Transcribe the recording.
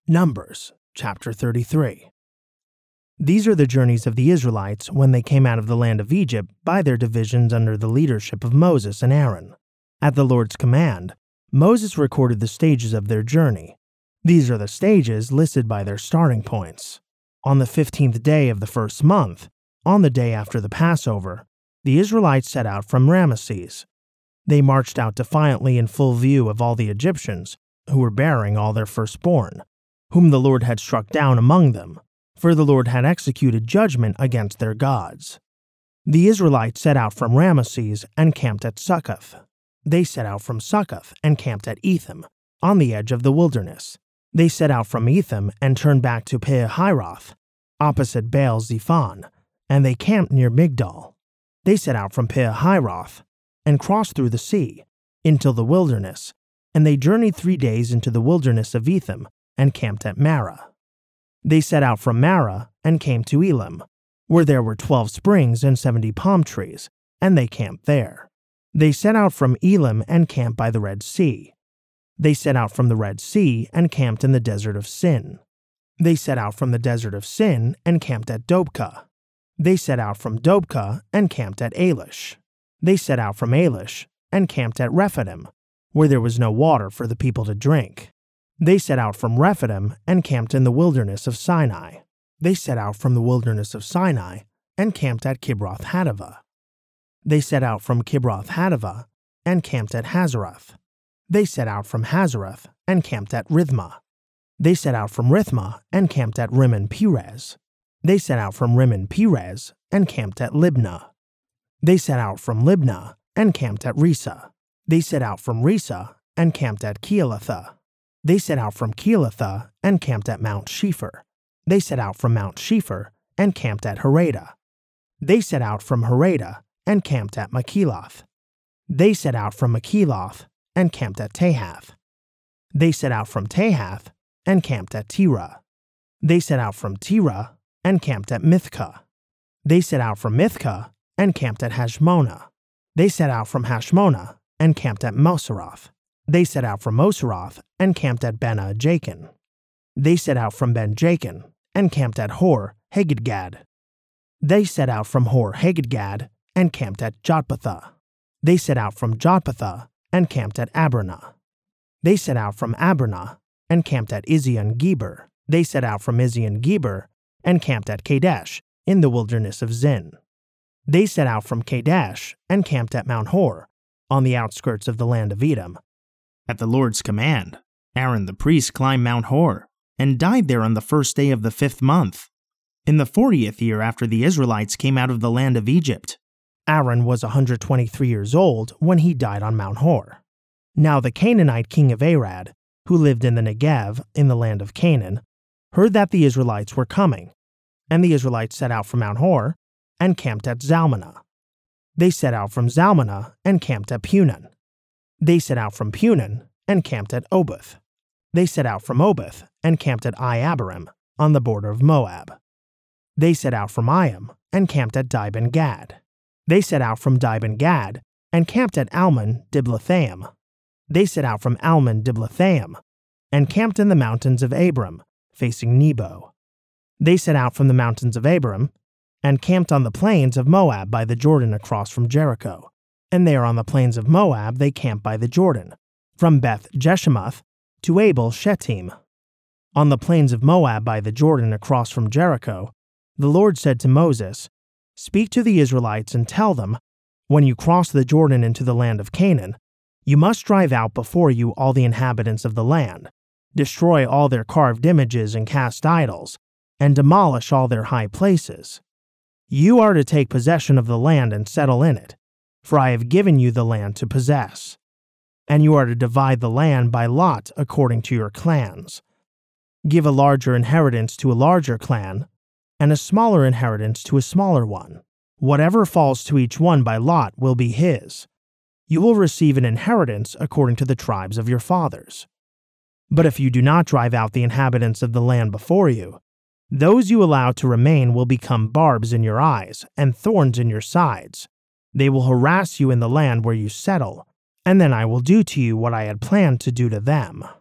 Numbers, chapter 33. These are the journeys of the Israelites when they came out of the land of Egypt by their divisions under the leadership of Moses and Aaron. At the Lord's command, Moses recorded the stages of their journey. These are the stages listed by their starting points. On the 15th day of the first month, on the day after the Passover, the Israelites set out from Ramesses. They marched out defiantly in full view of all the Egyptians, who were bearing all their firstborn, whom the Lord had struck down among them, for the Lord had executed judgment against their gods. The Israelites set out from Ramesses and camped at Succoth. They set out from Succoth and camped at Etham, on the edge of the wilderness. They set out from Etham and turned back to Pihahiroth, opposite Baal Zephon, and they camped near Migdol. They set out from Pihahiroth and crossed through the sea, into the wilderness, and they journeyed 3 days into the wilderness of Etham and camped at Marah. They set out from Marah and came to Elim, where there were 12 springs and 70 palm trees, and they camped there. They set out from Elim and camped by the Red Sea. They set out from the Red Sea and camped in the desert of Sin. They set out from the desert of Sin and camped at Dobka. They set out from Dobka and camped at Elish. They set out from Elish and camped at Rephidim, where there was no water for the people to drink. They set out from Rephidim and camped in the wilderness of Sinai. They set out from the wilderness of Sinai and camped at Kibroth Hattaavah. They set out from Kibroth Hattaavah and camped at Hazeroth. They set out from Hazeroth and camped at Rithmah. They set out from Rithmah and camped at Rimmon Perez. They set out from Rimmon Perez and camped at Libnah. They set out from Libnah and camped at Risa. They set out from Risa and camped at Keilatha. They set out from Keilatha and camped at Mount Shepher. They set out from Mount Shepher and camped at Harada. They set out from Harada and camped at Makeloth. They set out from Makeloth and camped at Tahath. They set out from Tahath and camped at Terah. They set out from Terah and camped at Mithkah. They set out from Mithkah and camped at Hashmonah. They set out from Hashmonah and camped at Moseroth. They set out from Moseroth and camped at Ben-Jakin. They set out from Ben-Jakin and camped at Hor Haggidgad. They set out from Hor Haggidgad and camped at Jotbathah. They set out from Jotbathah and camped at Abranah. They set out from Abranah and camped at Ezion-Geber. They set out from Ezion-Geber and camped at Kadesh in the wilderness of Zin. They set out from Kadesh and camped at Mount Hor, on the outskirts of the land of Edom. At the Lord's command, Aaron the priest climbed Mount Hor and died there on the first day of the 5th month, in the 40th year after the Israelites came out of the land of Egypt. Aaron was 123 years old when he died on Mount Hor. Now the Canaanite king of Arad, who lived in the Negev in the land of Canaan, heard that the Israelites were coming, and the Israelites set out from Mount Hor and camped at Zalmunna. They set out from Zalmunna and camped at Punon. They set out from Punon and camped at Oboth. They set out from Oboth and camped at Iye-abarim, on the border of Moab. They set out from Iyyim and camped at Dibon-Gad. They set out from Dibon-Gad and camped at Almon-Diblathaim. They set out from Almon-Diblathaim and camped in the mountains of Abram, facing Nebo. They set out from the mountains of Abram and camped on the plains of Moab by the Jordan across from Jericho. And there on the plains of Moab they camped by the Jordan, from Beth Jeshimoth to Abel Shittim. On the plains of Moab by the Jordan across from Jericho, the Lord said to Moses, "Speak to the Israelites and tell them, when you cross the Jordan into the land of Canaan, you must drive out before you all the inhabitants of the land, destroy all their carved images and cast idols, and demolish all their high places. You are to take possession of the land and settle in it, for I have given you the land to possess. And you are to divide the land by lot according to your clans. Give a larger inheritance to a larger clan, and a smaller inheritance to a smaller one. Whatever falls to each one by lot will be his. You will receive an inheritance according to the tribes of your fathers. But if you do not drive out the inhabitants of the land before you, those you allow to remain will become barbs in your eyes and thorns in your sides. They will harass you in the land where you settle, and then I will do to you what I had planned to do to them."